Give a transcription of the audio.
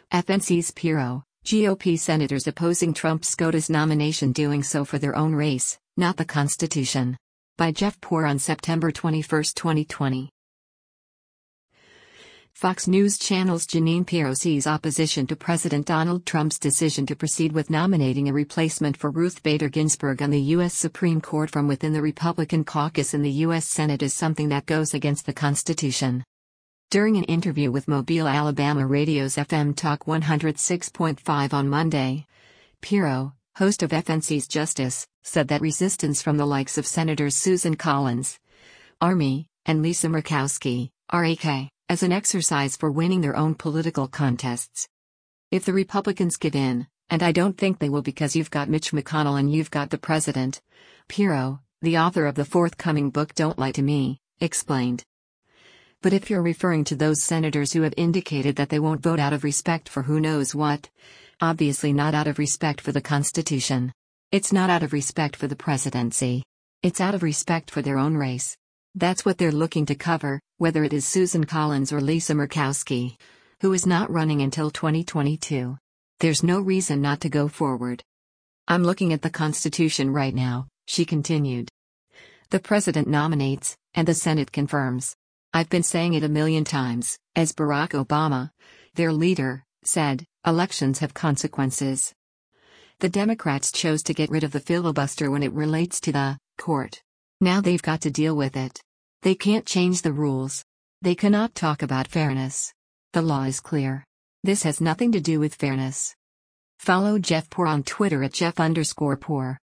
FNC's Pirro, GOP senators opposing Trump's SCOTUS nomination doing so for their own race, not the Constitution. By Jeff Poor on September 21, 2020. Fox News Channel's Jeanine Pirro sees opposition to President Donald Trump's decision to proceed with nominating a replacement for Ruth Bader Ginsburg on the U.S. Supreme Court from within the Republican caucus in the U.S. Senate as something that goes against the Constitution. During an interview with Mobile, Alabama radio's FM Talk 106.5 on Monday, Pirro, host of FNC's Justice, said that resistance from the likes of Senators Susan Collins, Army, and Lisa Murkowski, RAK, as an exercise for winning their own political contests. If the Republicans give in, and I don't think they will because you've got Mitch McConnell and you've got the president, Pirro, the author of the forthcoming book Don't Lie to Me, explained. But if you're referring to those senators who have indicated that they won't vote out of respect for who knows what, obviously not out of respect for the Constitution. It's not out of respect for the presidency. It's out of respect for their own race. That's what they're looking to cover, whether it is Susan Collins or Lisa Murkowski, who is not running until 2022. There's no reason not to go forward. I'm looking at the Constitution right now, she continued. The president nominates, and the Senate confirms. I've been saying it a million times, as Barack Obama, their leader, said, elections have consequences. The Democrats chose to get rid of the filibuster when it relates to the court. Now they've got to deal with it. They can't change the rules. They cannot talk about fairness. The law is clear. This has nothing to do with fairness. Follow Jeff Poor on Twitter at Jeff_Poor.